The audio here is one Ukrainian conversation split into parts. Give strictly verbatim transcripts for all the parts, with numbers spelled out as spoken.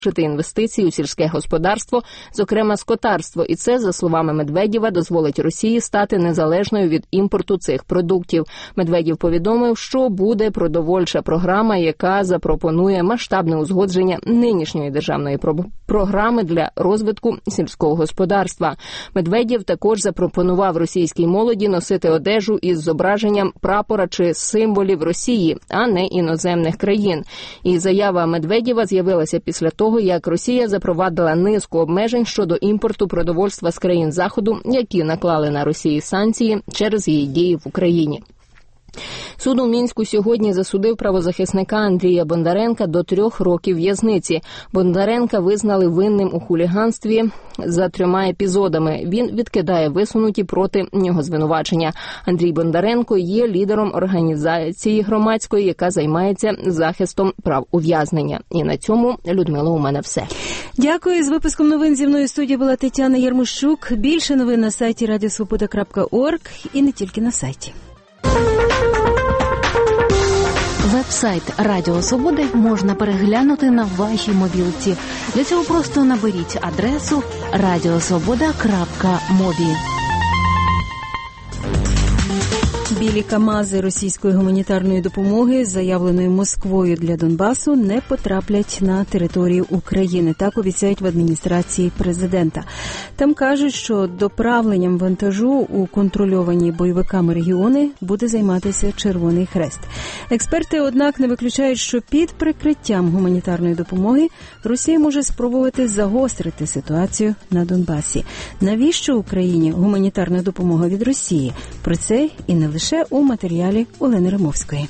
інвестиції у сільське господарство, зокрема скотарство, і це, за словами Медведєва, дозволить Росії стати незалежною від імпорту цих продуктів. Медведєв повідомив, що буде продовольча програма, яка запропонує масштабне узгодження нинішньої державної про- програми для розвитку сільського господарства. Медведєв також запропонував російській молоді носити одежу із зображенням прапора чи символів Росії, а не іноземних країн. І заява Медведєва з'явилася після того, як Росія запровадила низку обмежень щодо імпорту продовольства з країн Заходу, які наклали на Росію санкції через її дії в Україні. Суд у Мінську сьогодні засудив правозахисника Андрія Бондаренка до трьох років в'язниці. Бондаренка визнали винним у хуліганстві за трьома епізодами. Він відкидає висунуті проти нього звинувачення. Андрій Бондаренко є лідером організації громадської, яка займається захистом прав ув'язнення. І на цьому, Людмила, у мене все. Дякую. З випуском новин зі мною в студії була Тетяна Ярмощук. Більше новин на сайті радіо свобода крапка орг і не тільки на сайті. Веб-сайт Радіо Свобода можна переглянути на вашій мобілці. Для цього просто наберіть адресу радіосвобода крапка мобі. Білі камази російської гуманітарної допомоги, заявленої Москвою для Донбасу, не потраплять на територію України. Так обіцяють в адміністрації президента. Там кажуть, що доправленням вантажу у контрольовані бойовиками регіони буде займатися Червоний Хрест. Експерти, однак, не виключають, що під прикриттям гуманітарної допомоги Росія може спробувати загострити ситуацію на Донбасі. Навіщо Україні гуманітарна допомога від Росії? Про це і не лише у матеріалі Олени Римовської.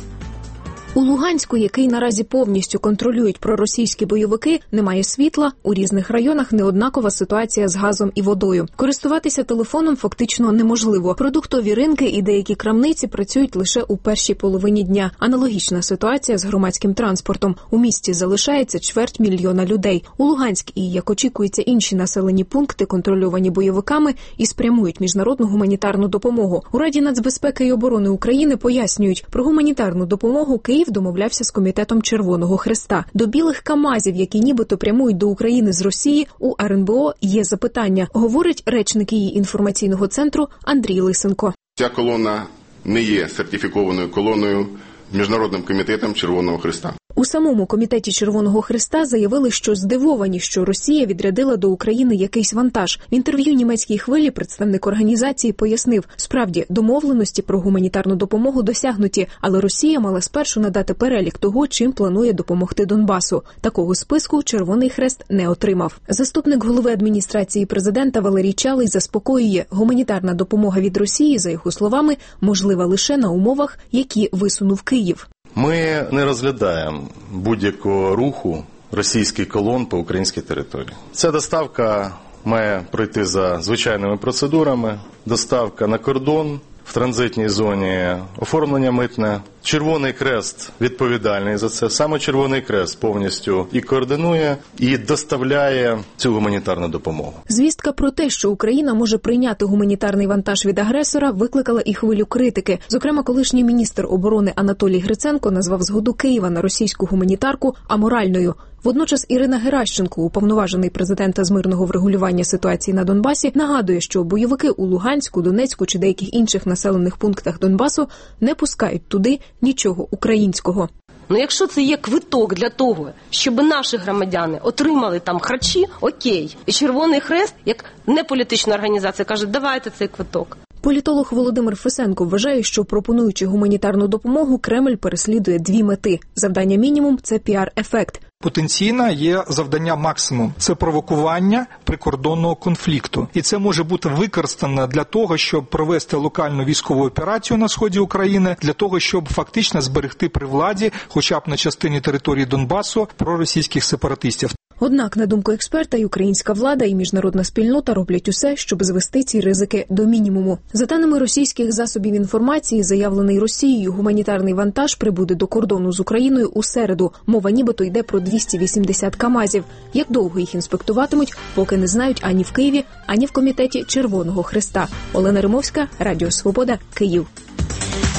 У Луганську, який наразі повністю контролюють проросійські бойовики, немає світла, у різних районах неоднакова ситуація з газом і водою. Користуватися телефоном фактично неможливо. Продуктові ринки і деякі крамниці працюють лише у першій половині дня. Аналогічна ситуація з громадським транспортом. У місті залишається чверть мільйона людей. У Луганськ і, як очікується, інші населені пункти, контрольовані бойовиками, і спрямують міжнародну гуманітарну допомогу. У Раді нацбезпеки і оборони України пояснюють, про гуманітарну допомогу Київ домовлявся з комітетом Червоного Хреста. До білих камазів, які нібито прямують до України з Росії, у ар ен бе о є запитання, говорить речник її інформаційного центру Андрій Лисенко. Ця колона не є сертифікованою колоною Міжнародним комітетом Червоного Хреста. У самому комітеті Червоного Хреста заявили, що здивовані, що Росія відрядила до України якийсь вантаж. В інтерв'ю «Німецькій хвилі» представник організації пояснив, справді, домовленості про гуманітарну допомогу досягнуті, але Росія мала спершу надати перелік того, чим планує допомогти Донбасу. Такого списку Червоний Хрест не отримав. Заступник голови адміністрації президента Валерій Чалий заспокоює, гуманітарна допомога від Росії, за його словами, можлива лише на умовах, які висунув Київ. Ми не розглядаємо будь-якого руху російських колон по українській території. Ця доставка має пройти за звичайними процедурами. Доставка на кордон, в транзитній зоні оформлення митне. Червоний Хрест відповідальний за це. Саме Червоний Хрест повністю і координує, і доставляє цю гуманітарну допомогу. Звістка про те, що Україна може прийняти гуманітарний вантаж від агресора, викликала і хвилю критики. Зокрема, колишній міністр оборони Анатолій Гриценко назвав згоду Києва на російську гуманітарку аморальною. Водночас Ірина Геращенко, уповноважений президента з мирного врегулювання ситуації на Донбасі, нагадує, що бойовики у Луганську, Донецьку чи деяких інших населених пунктах Донбасу не пускають туди нічого українського. Ну, якщо це є квиток для того, щоб наші громадяни отримали там харчі, окей. І Червоний Хрест, як неполітична організація, каже, давайте цей квиток. Політолог Володимир Фесенко вважає, що, пропонуючи гуманітарну допомогу, Кремль переслідує дві мети. Завдання мінімум – це піар-ефект. Потенційно є завдання максимум – це провокування прикордонного конфлікту. І це може бути використано для того, щоб провести локальну військову операцію на сході України, для того, щоб фактично зберегти при владі, хоча б на частині території Донбасу, проросійських сепаратистів. Однак, на думку експерта, і українська влада, і міжнародна спільнота роблять усе, щоб звести ці ризики до мінімуму. За даними російських засобів інформації, заявлений Росією гуманітарний вантаж прибуде до кордону з Україною у середу. Мова нібито йде про двісті вісімдесят камазів. Як довго їх інспектуватимуть, поки не знають ані в Києві, ані в комітеті Червоного Хреста. Олена Римовська, Радіо Свобода, Київ.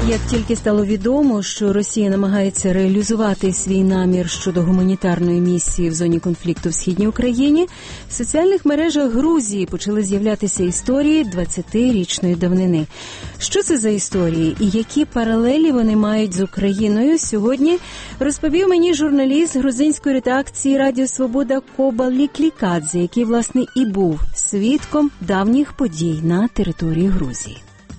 Як тільки стало відомо, що Росія намагається реалізувати свій намір щодо гуманітарної місії в зоні конфлікту в Східній Україні, в соціальних мережах Грузії почали з'являтися історії двадцятирічної давнини. Що це за історії і які паралелі вони мають з Україною, сьогодні розповів мені журналіст грузинської редакції Радіо Свобода Коба Ліклікадзе, який, власне, і був свідком давніх подій на території Грузії.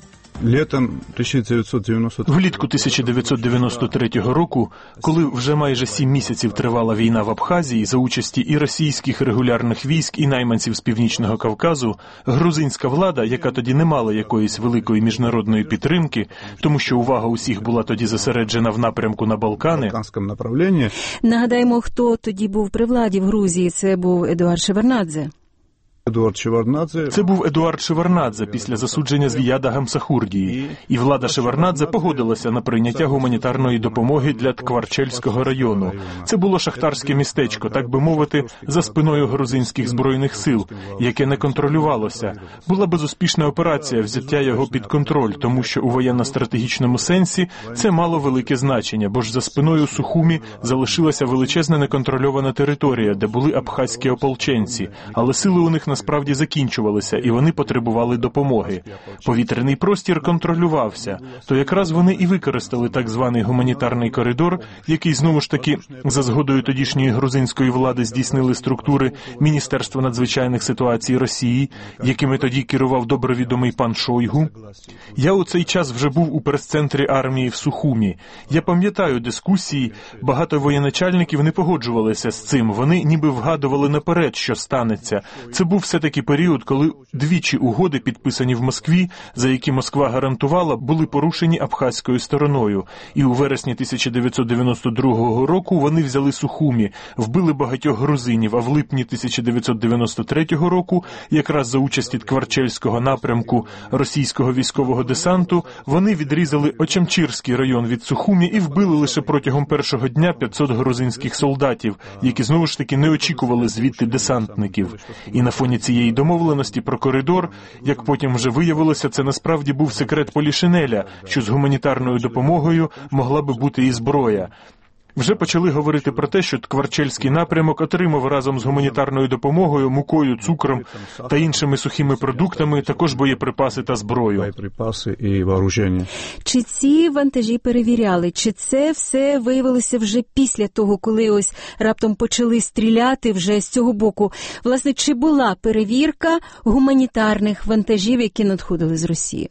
Влітку тисяча дев'ятсот дев'яносто третього року, коли вже майже сім місяців тривала війна в Абхазії за участі і російських регулярних військ, і найманців з Північного Кавказу, грузинська влада, яка тоді не мала якоїсь великої міжнародної підтримки, тому що увага усіх була тоді зосереджена в напрямку на Балкани. Нагадаємо, хто тоді був при владі в Грузії. Це був Едуард Шеварднадзе. Це був Едуард Шеварднадзе після засудження Звіяда Гамсахурдії. І влада Шеварднадзе погодилася на прийняття гуманітарної допомоги для Ткварчельського району. Це було шахтарське містечко, так би мовити, за спиною грузинських збройних сил, яке не контролювалося. Була безуспішна операція взяття його під контроль, тому що у воєнно-стратегічному сенсі це мало велике значення, бо ж за спиною Сухумі залишилася величезна неконтрольована територія, де були абхазькі ополченці, але сили у них насправді закінчувалися, і вони потребували допомоги. Повітряний простір контролювався, то якраз вони і використали так званий гуманітарний коридор, який, знову ж таки, за згодою тодішньої грузинської влади здійснили структури Міністерства надзвичайних ситуацій Росії, якими тоді керував добре відомий пан Шойгу. Я у цей час вже був у прес-центрі армії в Сухумі. Я пам'ятаю дискусії, багато воєначальників не погоджувалися з цим, вони ніби вгадували наперед, що станеться. Це був все-таки період, коли двічі угоди, підписані в Москві, за які Москва гарантувала, були порушені абхазькою стороною. І у вересні тисяча дев'ятсот дев'яносто другого року вони взяли Сухумі, вбили багатьох грузинів, а в липні тисяча дев'ятсот дев'яносто третього року, якраз за участі Ткварчельського напрямку російського військового десанту, вони відрізали Очамчирський район від Сухумі і вбили лише протягом першого дня п'ятсот грузинських солдатів, які знову ж таки не очікували звідти десантників. І на фоні цієї домовленості про коридор, як потім вже виявилося, це насправді був секрет Полішинеля, що з гуманітарною допомогою могла би бути і зброя. Вже почали говорити про те, що Ткварчельський напрямок отримав разом з гуманітарною допомогою, мукою, цукром та іншими сухими продуктами також боєприпаси та зброю. Боєприпаси і вооруження. Чи ці вантажі перевіряли? Чи це все виявилося вже після того, коли ось раптом почали стріляти вже з цього боку? Власне, чи була перевірка гуманітарних вантажів, які надходили з Росії?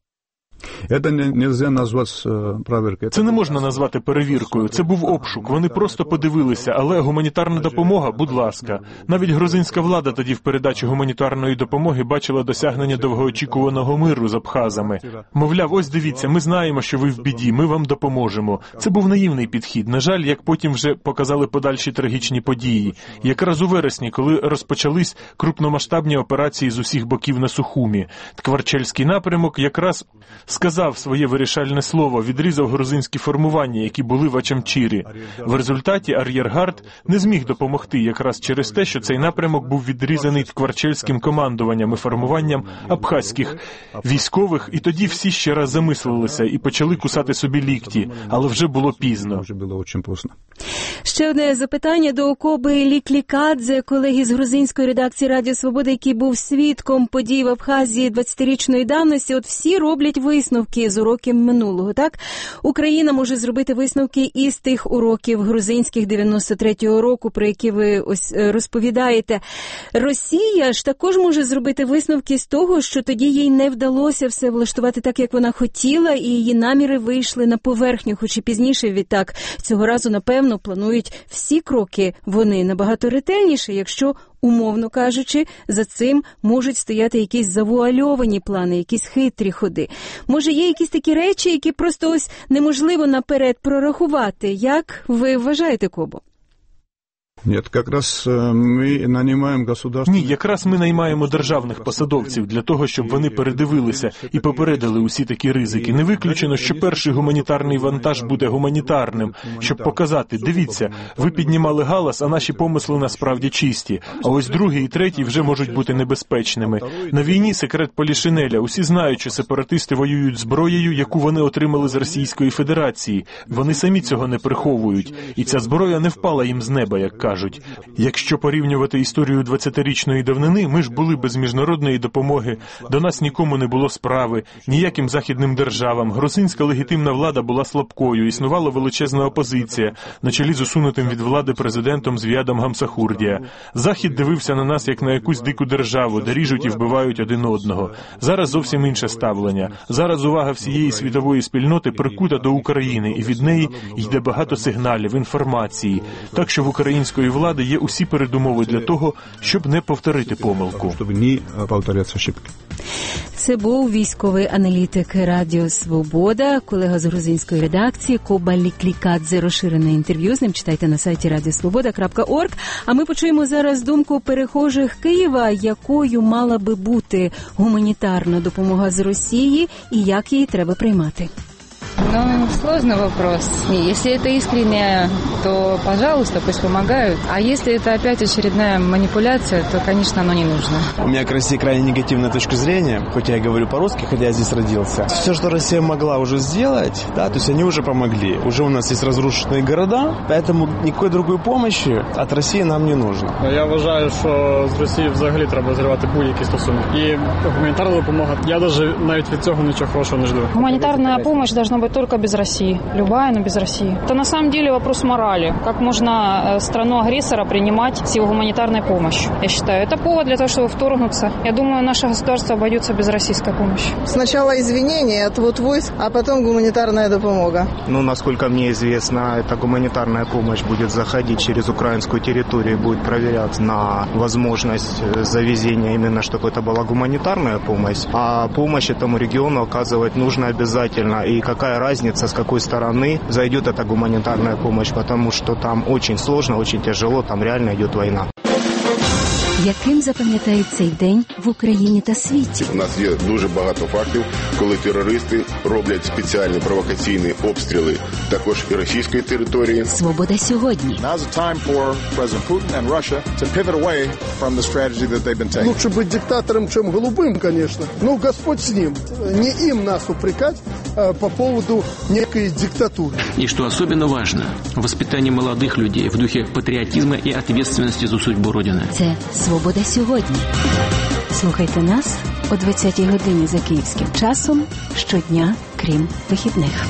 Це не можна назвати перевіркою, це був обшук, вони просто подивилися, але гуманітарна допомога, будь ласка. Навіть грузинська влада тоді в передачі гуманітарної допомоги бачила досягнення довгоочікуваного миру з абхазами. Мовляв, ось дивіться, ми знаємо, що ви в біді, ми вам допоможемо. Це був наївний підхід. На жаль, як потім вже показали подальші трагічні події. Якраз у вересні, коли розпочались крупномасштабні операції з усіх боків на Сухумі, Ткварчельський напрямок якраз сказав своє вирішальне слово, відрізав грузинські формування, які були в Очамчирі. В результаті ар'єргард не зміг допомогти якраз через те, що цей напрямок був відрізаний Ткварчельським командуванням і формуванням абхазьких військових, і тоді всі ще раз замислилися і почали кусати собі лікті, але вже було пізно. Ще одне запитання до Коби Ліклікадзе, колеги з грузинської редакції Радіо Свобода, який був свідком подій в Абхазії двадцятирічної давності. От всі роблять висновки з уроків минулого, так? Україна може зробити висновки із тих уроків грузинських дев'яносто третього року, про які ви ось розповідаєте. Росія ж також може зробити висновки з того, що тоді їй не вдалося все влаштувати так, як вона хотіла, і її наміри вийшли на поверхню, хоч і пізніше відтак. Цього разу, напевно, планують всі кроки вони набагато ретельніше, якщо, умовно кажучи, за цим можуть стояти якісь завуальовані плани, якісь хитрі ходи. Може, є якісь такі речі, які просто ось неможливо наперед прорахувати. Як ви вважаєте, Кобо? Нет, как раз мы нанимаем государство. Ні, якраз ми наймаємо державних посадовців для того, щоб вони передивилися і попередили усі такі ризики. Не виключено, що перший гуманітарний вантаж буде гуманітарним, щоб показати, дивіться, ви піднімали галас, а наші помисли насправді чисті. А ось другий і третій вже можуть бути небезпечними. На війні секрет Полішинеля. Усі знають, що сепаратисти воюють зброєю, яку вони отримали з Російської Федерації. Вони самі цього не приховують. І ця зброя не впала їм з неба, як кажуть. Якщо порівнювати історію двадцятирічної давнини, ми ж були без міжнародної допомоги, до нас нікому не було справи, ніяким західним державам. Грузинська легітимна влада була слабкою, існувала величезна опозиція, на чолі з усунутим від влади президентом Звіядом Гамсахурдія. Захід дивився на нас як на якусь дику державу, де ріжуть і вбивають один одного. Зараз зовсім інше ставлення. Зараз увага всієї світової спільноти прикута до України, і від неї йде багато сигналів, інформації. Так що в української влади є усі передумови для того, щоб не повторити помилку. Щоб не повторяться ошибки. Це був військовий аналітик Радіо Свобода, колега з грузинської редакції Коба Ліклікадзе. Розширене інтерв'ю з ним читайте на сайті радіосвобода крапка орг. А ми почуємо зараз думку перехожих Києва, якою мала би бути гуманітарна допомога з Росії і як її треба приймати. Ну, сложный вопрос. Если это искренне, то, пожалуйста, пусть помогают. А если это опять очередная манипуляция, то, конечно, оно не нужно. У меня к России крайне негативная точка зрения, хоть я и говорю по-русски, хотя я здесь родился. Все, что Россия могла уже сделать, да, то есть они уже помогли. Уже у нас есть разрушенные города, поэтому никакой другой помощи от России нам не нужно. Я вважаю, що з Росії взагалі треба зривати будь-які стосунки. І гуманітарна допомога, я навіть від цього нічого хорошого не жду. Гуманитарная помощь должна быть только без России. Любая, но без России. Это на самом деле вопрос морали. Как можно страну-агрессора принимать с его гуманитарной помощью? Я считаю, это повод для того, чтобы вторгнуться. Я думаю, наше государство обойдется без российской помощи. Сначала извинения, отвод войск, а потом гуманитарная допомога. Ну, насколько мне известно, эта гуманитарная помощь будет заходить через украинскую территорию, будет проверять на возможность завезения именно, чтобы это была гуманитарная помощь. А помощь этому региону оказывать нужно обязательно. И какая разница, с какой стороны зайдет эта гуманитарная помощь, потому что там очень сложно, очень тяжело, там реально идет война. Яким запам'ятають цей день в Україні та світі? У нас є дуже багато фактів, коли терористи роблять спеціальні провокаційні обстріли також і російської території. Свобода сьогодні. Лучше быть диктатором, чем голубым, конечно. Ну, Господь с ним. Не им нас упрекать а, по поводу некой диктатуры. И что особенно важно, воспитание молодых людей в духе патриотизма и ответственности за судьбу Родины. Це «Свобода сьогодні». Слухайте нас о двадцятій годині за київським часом щодня, крім вихідних.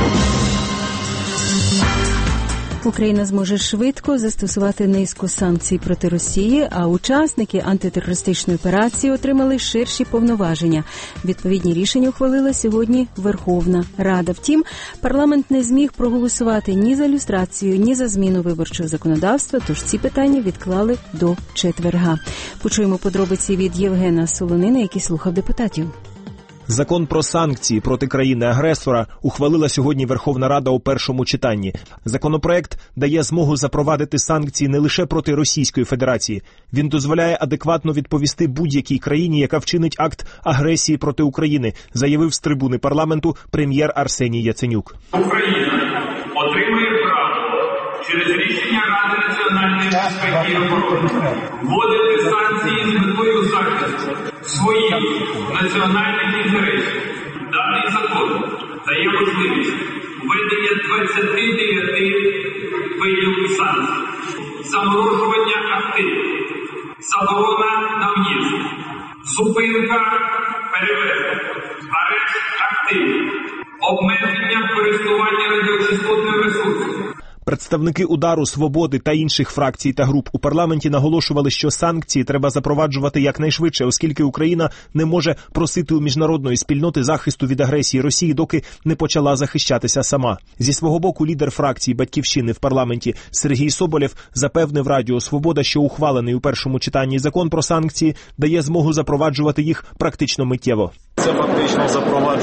Україна зможе швидко застосувати низку санкцій проти Росії, а учасники антитерористичної операції отримали ширші повноваження. Відповідні рішення ухвалила сьогодні Верховна Рада. Втім, парламент не зміг проголосувати ні за люстрацію, ні за зміну виборчого законодавства, тож ці питання відклали до четверга. Почуємо подробиці від Євгена Солонина, який слухав депутатів. Закон про санкції проти країни-агресора ухвалила сьогодні Верховна Рада у першому читанні. Законопроект дає змогу запровадити санкції не лише проти Російської Федерації. Він дозволяє адекватно відповісти будь-якій країні, яка вчинить акт агресії проти України, заявив з трибуни парламенту прем'єр Арсеній Яценюк. Україна отримує право через рішення Ради національної безпеки і оборони вводити санкції з метою захисту своїх національних інтересів. Даний закон дає можливість введення двадцяти дев'яти видів санкцій. Заморожування активів, заборона на в'їзд, зупинка перевезень, арешт активів, обмеження користування радіочастотним ресурсом. Представники «Удару», «Свободи» та інших фракцій та груп у парламенті наголошували, що санкції треба запроваджувати якнайшвидше, оскільки Україна не може просити у міжнародної спільноти захисту від агресії Росії, доки не почала захищатися сама. Зі свого боку лідер фракції «Батьківщини» в парламенті Сергій Соболєв запевнив Радіо Свобода, що ухвалений у першому читанні закон про санкції дає змогу запроваджувати їх практично миттєво. Це фактично запроваджує механізм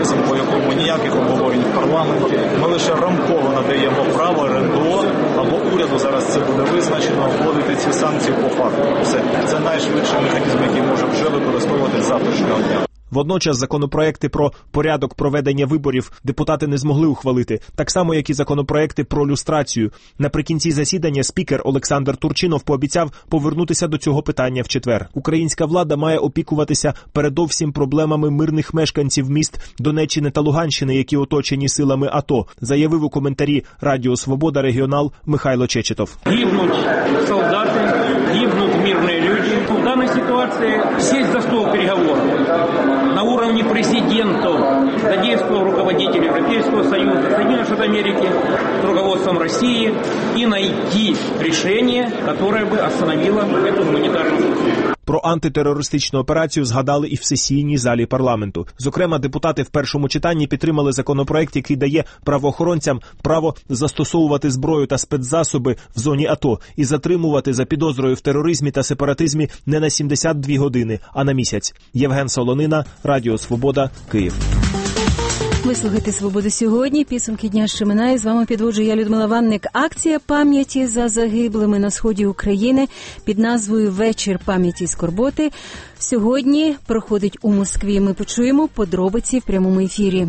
механізм, по якому ніяких обговорень в парламенті. Ми лише рамково надаємо право РНБО або уряду, зараз це буде визначено, вводити ці санкції по факту. Все. Це найшвидший механізм, який може вже використовувати з завтрашнього дня. Водночас законопроекти про порядок проведення виборів депутати не змогли ухвалити, так само, як і законопроекти про люстрацію. Наприкінці засідання спікер Олександр Турчинов пообіцяв повернутися до цього питання в четвер. Українська влада має опікуватися передовсім проблемами мирних мешканців міст Донеччини та Луганщини, які оточені силами АТО, заявив у коментарі Радіо Свобода регіонал Михайло Чечетов. Гибнуть солдати, гибнуть мирні люди. В даній ситуації сесть за стол переговорів на уровне президентов, задействовав руководителей Европейского Союза, Соединенных Штатов Америки, с руководством России и найти решение, которое бы остановило эту гуманитарную кризу. Про антитерористичну операцію згадали і в сесійній залі парламенту. Зокрема, депутати в першому читанні підтримали законопроект, який дає правоохоронцям право застосовувати зброю та спецзасоби в зоні АТО і затримувати за підозрою в тероризмі та сепаратизмі не на сімдесят дві години, а на місяць. Євген Солонина, Радіо Свобода, Київ. Ви слухаєте «Свободу сьогодні». Підсумки дня ще минає. З вами підводжу я, Людмила Ванник. Акція пам'яті за загиблими на сході України під назвою «Вечір пам'яті і скорботи» сьогодні проходить у Москві. Ми почуємо подробиці в прямому ефірі.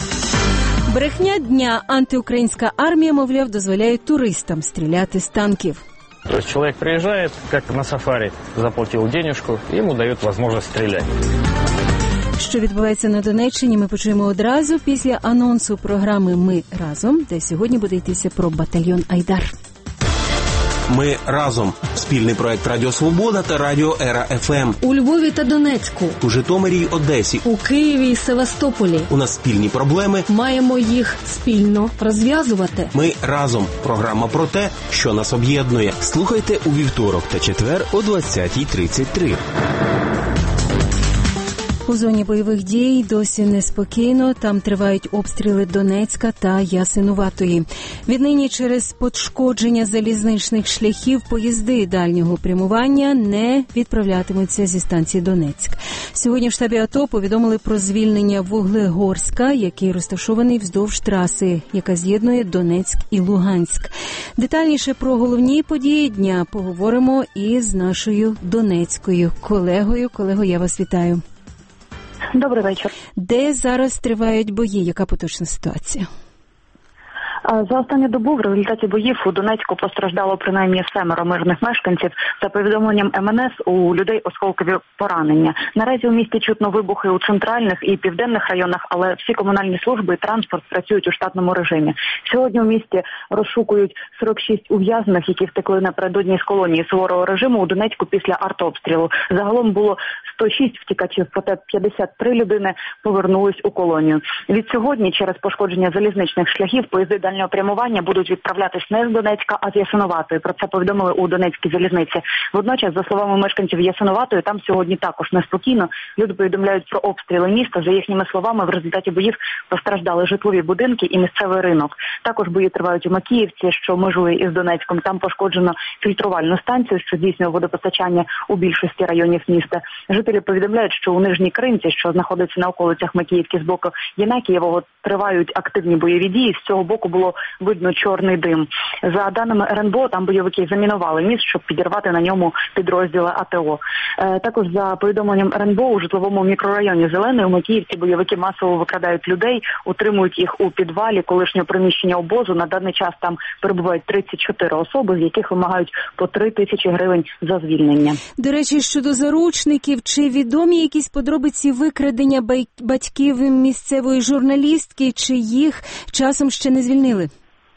Брехня дня. Антиукраїнська армія, мовляв, дозволяє туристам стріляти з танків. То есть человек приезжает, как на сафари, заплатил денежку, ему дают возможность стрелять. Що відбувається на Донеччині, ми почуємо одразу після анонсу програми «Ми разом», де сьогодні буде йтися про батальйон «Айдар». Ми разом. Спільний проект Радіо Свобода та Радіо Ера еф ем. У Львові та Донецьку. У Житомирі й Одесі. У Києві і Севастополі. У нас спільні проблеми. Маємо їх спільно розв'язувати. Ми разом. Програма про те, що нас об'єднує. Слухайте у вівторок та четвер о двадцятій тридцять три. У зоні бойових дій досі неспокійно. Там тривають обстріли Донецька та Ясинуватої. Віднині через пошкодження залізничних шляхів поїзди дальнього прямування не відправлятимуться зі станції Донецьк. Сьогодні в штабі АТО повідомили про звільнення Вуглегорська, який розташований вздовж траси, яка з'єднує Донецьк і Луганськ. Детальніше про головні події дня поговоримо із нашою донецькою колегою. Колего, я вас вітаю. Добрий вечір. Де зараз тривають бої? Яка поточна ситуація? За останню добу в результаті боїв у Донецьку постраждало принаймні семеро мирних мешканців. За повідомленням ем ен ес, у людей осколкові поранення. Наразі у місті чутно вибухи у центральних і південних районах, але всі комунальні служби і транспорт працюють у штатному режимі. Сьогодні у місті розшукують сорок шість ув'язнених, які втекли напередодні з колонії суворого режиму у Донецьку після артобстрілу. Загалом було сто шість втікачів, проте п'ятдесят три людини повернулись у колонію. Від сьогодні через пошкодження залізничних шляхів поїзди дальнього прямування будуть відправлятись не з Донецька, а з Ясинуватої. Про це повідомили у Донецькій залізниці. Водночас, за словами мешканців Ясинуватої, там сьогодні також неспокійно. Люди повідомляють про обстріли міста. За їхніми словами, в результаті боїв постраждали житлові будинки і місцевий ринок. Також бої тривають у Макіївці, що межує із Донецьком. Там пошкоджено фільтрувальну станцію, що здійснює водопостачання у більшості районів міста. Жителі повідомляють, що у Нижній Кринці, що знаходиться на околицях Макіївки з боку Єнакієвого, тривають активні бойові дії. З цього боку було видно чорний дим. За даними ер ен бе о, там бойовики замінували міст, щоб підірвати на ньому підрозділи а те о. Е, також за повідомленням ер ен бе о, у житловому мікрорайоні Зелений у Макіївці бойовики масово викрадають людей, утримують їх у підвалі колишнього приміщення обозу. На даний час там перебувають тридцять чотири особи, з яких вимагають по три тисячі гривень за звільнення. До речі, щодо заручників, чи відомі якісь подробиці викрадення батьків місцевої журналістки, чи їх часом ще не звільнили?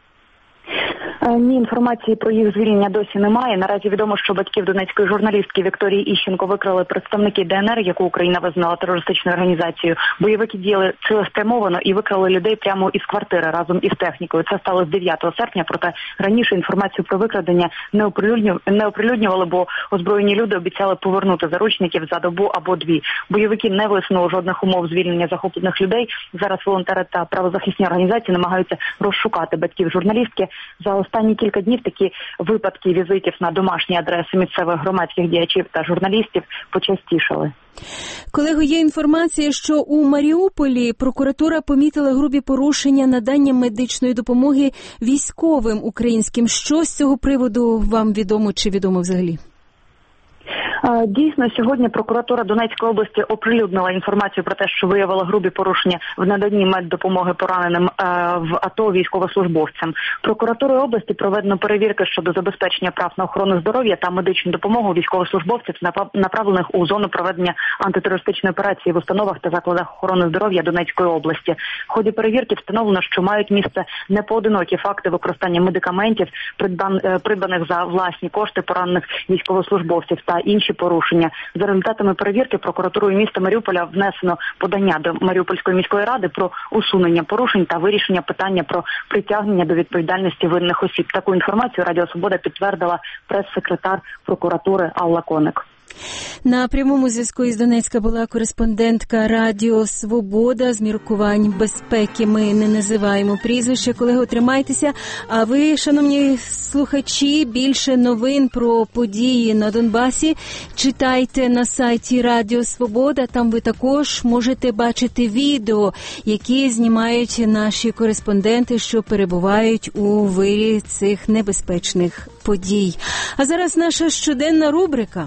Ні, інформації про їх звільнення досі немає. Наразі відомо, що батьків донецької журналістки Вікторії Іщенко викрали представники де ен ер, яку Україна визнала терористичною організацією. Бойовики діяли цілеспрямовано і викрали людей прямо із квартири разом із технікою. Це стало з дев'ятого серпня, проте раніше інформацію про викрадення не оприлюднювали, не оприлюднювали, бо озброєні люди обіцяли повернути заручників за добу або дві. Бойовики не висунули жодних умов звільнення захоплених людей. Зараз волонтери та правозахисні організації намагаються розшукати батьків журналістки. За останні кілька днів такі випадки візитів на домашні адреси місцевих громадських діячів та журналістів почастішали. Колего, є інформація, що у Маріуполі прокуратура помітила грубі порушення надання медичної допомоги військовим українським. Що з цього приводу вам відомо чи відомо взагалі? Дійсно, сьогодні прокуратура Донецької області оприлюднила інформацію про те, що виявила грубі порушення в наданні меддопомоги пораненим в АТО військовослужбовцям. Прокуратурою області проведено перевірки щодо забезпечення прав на охорону здоров'я та медичну допомогу військовослужбовців, направлених у зону проведення антитерористичної операції в установах та закладах охорони здоров'я Донецької області. В ході перевірки встановлено, що мають місце непоодинокі факти використання медикаментів, придбаних за власні кошти поранених військовослужбовців та інші порушення. За результатами перевірки прокуратурою міста Маріуполя внесено подання до Маріупольської міської ради про усунення порушень та вирішення питання про притягнення до відповідальності винних осіб. Таку інформацію Радіо Свобода підтвердила прес-секретар прокуратури Алла Коник. На прямому зв'язку із Донецька була кореспондентка Радіо Свобода. З міркувань безпеки ми не називаємо прізвище. Колего, тримайтеся. А ви, шановні слухачі, більше новин про події на Донбасі читайте на сайті Радіо Свобода. Там ви також можете бачити відео, які знімають наші кореспонденти, що перебувають у вирі цих небезпечних подій. А зараз наша щоденна рубрика.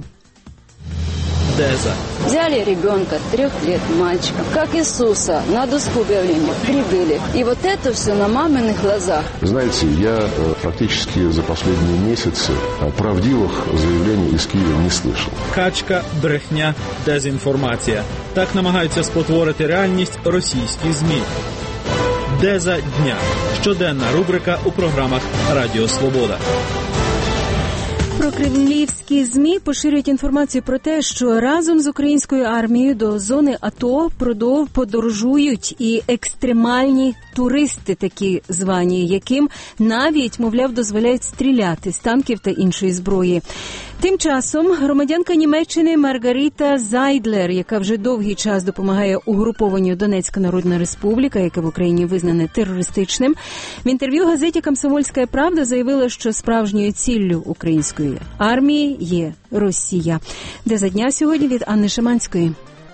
Деза. Взяли ребенка, трех лет мальчика, как Иисуса, на доску объявления прибыли. И вот это все на маминых глазах. Знаете, я практически за последние месяцы правдивых заявлений из Киева не слышал. Качка, брехня, дезінформація. Так намагаються спотворити реальність російські ЗМІ. Деза дня. Щоденна рубрика у програмах Радіо Свобода. Прокремлівські ЗМІ поширюють інформацію про те, що разом з українською армією до зони АТО подорожують і екстремальні туристи, такі звані, яким навіть, мовляв, дозволяють стріляти з танків та іншої зброї. Тим часом громадянка Німеччини Маргарита Зайдлер, яка вже довгий час допомагає угрупованню Донецька Народна Республіка, яке в Україні визнане терористичним, в інтерв'ю газеті «Комсомольська правда» заявила, що справжньою ціллю української армії є Росія. Де за дня сьогодні від Анни Шиманської.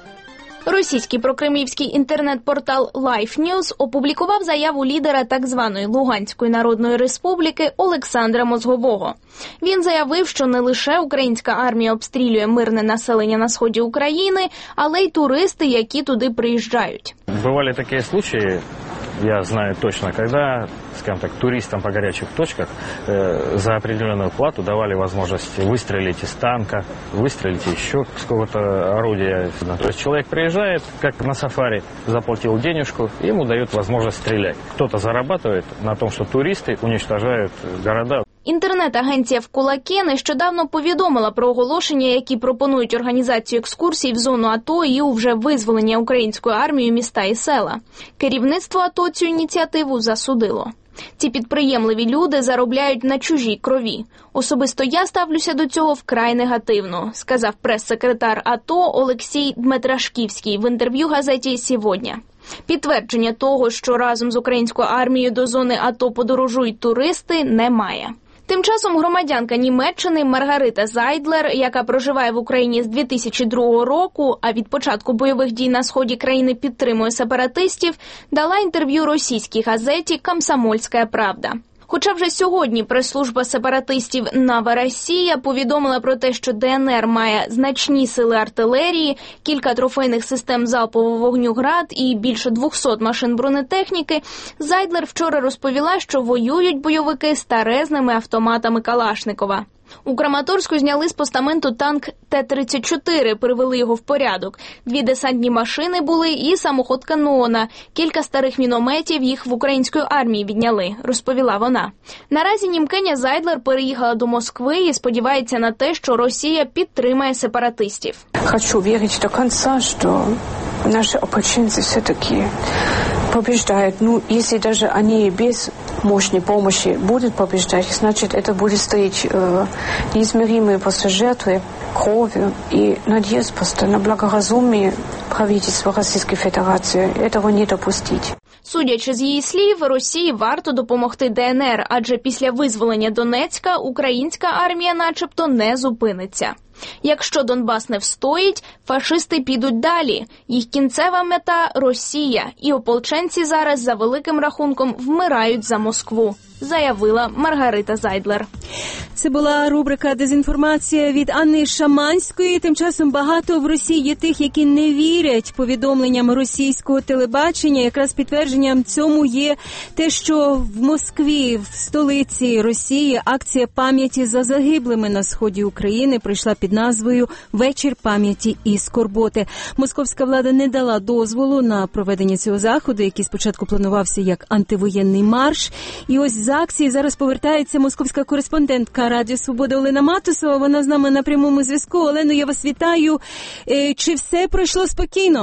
Російський прокремлівський інтернет-портал Life News опублікував заяву лідера так званої Луганської Народної Республіки Олександра Мозгового. Він заявив, що не лише українська армія обстрілює мирне населення на сході України, але й туристи, які туди приїжджають. Бували такі случаї, я знаю точно, когда, скажем так, туристам по горячих точках э, за определенную плату давали возможность выстрелить из танка, выстрелить еще с какого-то орудия. То есть человек приезжает, как на сафари, заплатил денежку, ему дают возможность стрелять. Кто-то зарабатывает на том, что туристы уничтожают города. Інтернет-агенція «В кулаки» нещодавно повідомила про оголошення, які пропонують організацію екскурсій в зону АТО і у вже визволення українською армією міста і села. Керівництво АТО цю ініціативу засудило. Ці підприємливі люди заробляють на чужій крові. Особисто я ставлюся до цього вкрай негативно, сказав прес-секретар АТО Олексій Дмитрашківський в інтерв'ю газеті «Сьогодні». Підтвердження того, що разом з українською армією до зони АТО подорожують туристи, немає. Тим часом громадянка Німеччини Маргарита Зайдлер, яка проживає в Україні з дві тисячі другого року, а від початку бойових дій на сході країни підтримує сепаратистів, дала інтерв'ю російській газеті «Комсомольська правда». Хоча вже сьогодні прес-служба сепаратистів «Нова Росія» повідомила про те, що ДНР має значні сили артилерії, кілька трофейних систем залпового вогню «Град» і більше двохсот машин бронетехніки, Зайдлер вчора розповіла, що воюють бойовики старезними автоматами Калашникова. У Краматорську зняли з постаменту танк Т тридцять чотири, привели його в порядок. Дві десантні машини були і самоход канона. Кілька старих мінометів їх в української армії відняли, розповіла вона. Наразі німкиня Зайдлер переїхала до Москви і сподівається на те, що Росія підтримає сепаратистів. Хочу вірити до кінця, що наши оппозиции все-таки побеждают. Ну, если даже они без мощной помощи будут побеждать, значит, это будет стоить э, неизмеримые после жертвы кровью. И надеюсь просто на благоразумие правительства Российской Федерации этого не допустить. Судячи з її слів, Росії варто допомогти ДНР, адже після визволення Донецька українська армія начебто не зупиниться. Якщо Донбас не встоїть, фашисти підуть далі. Їх кінцева мета – Росія. І ополченці зараз за великим рахунком вмирають за Москву, заявила Маргарита Зайдлер. Це була рубрика «Дезінформація» від Анни Шаманської. Тим часом багато в Росії є тих, які не вірять повідомленням російського телебачення. Якраз підтвердженням цьому є те, що в Москві, в столиці Росії, акція пам'яті за загиблими на сході України пройшла під назвою «Вечір пам'яті і скорботи». Московська влада не дала дозволу на проведення цього заходу, який спочатку планувався як антивоєнний марш. І ось з акції зараз повертається московська кореспондентка Радіо Свобода Олена Матусова. Вона з нами на прямому зв'язку. Олено, я вас вітаю. Чи все пройшло спокійно?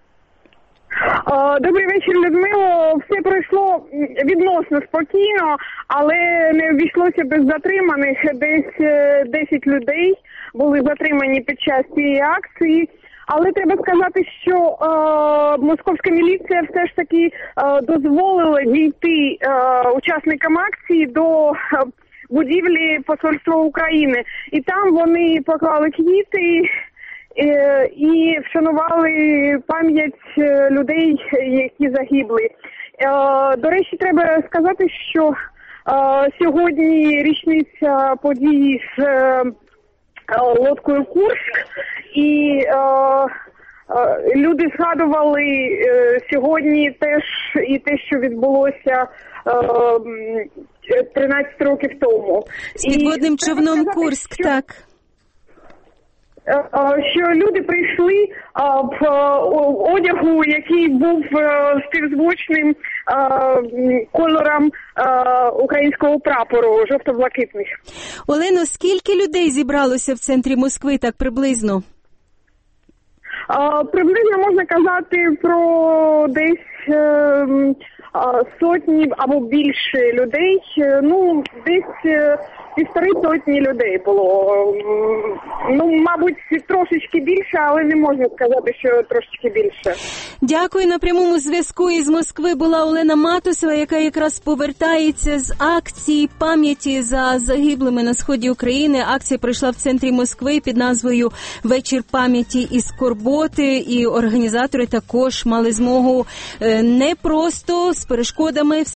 Добрий вечір, Людмило. Все пройшло відносно спокійно, але не обійшлося без затриманих. Десь десять людей були затримані під час цієї акції. Але треба сказати, що е, московська міліція все ж таки е, дозволила дійти е, учасникам акції до е, будівлі посольства України. І там вони поклали квіти е, і вшанували пам'ять людей, які загибли. Е, до речі, треба сказати, що е, сьогодні річниця події з е, лодкою «Курськ». І е, е, люди згадували е, сьогодні теж і те, що відбулося е, тринадцять років тому. З підводним човном сказати, «Курськ», що, так. Е, що люди прийшли е, в е, одягу, який був е, співзвучним е, кольорам е, українського прапору, жовто-блакитних. Олено, скільки людей зібралося в центрі Москви так приблизно? А, приблизно можна казати про десь е, сотні або більше людей. Ну, десь півтори сотні людей було. Ну, мабуть, трошечки більше, але не можна сказати, що трошечки більше. Дякую. На прямому зв'язку із Москви була Олена Матусова, яка якраз повертається з акції пам'яті за загиблими на сході України. Акція пройшла в центрі Москви під назвою «Вечір пам'яті і скорботи». І організатори також мали змогу не просто з перешкодами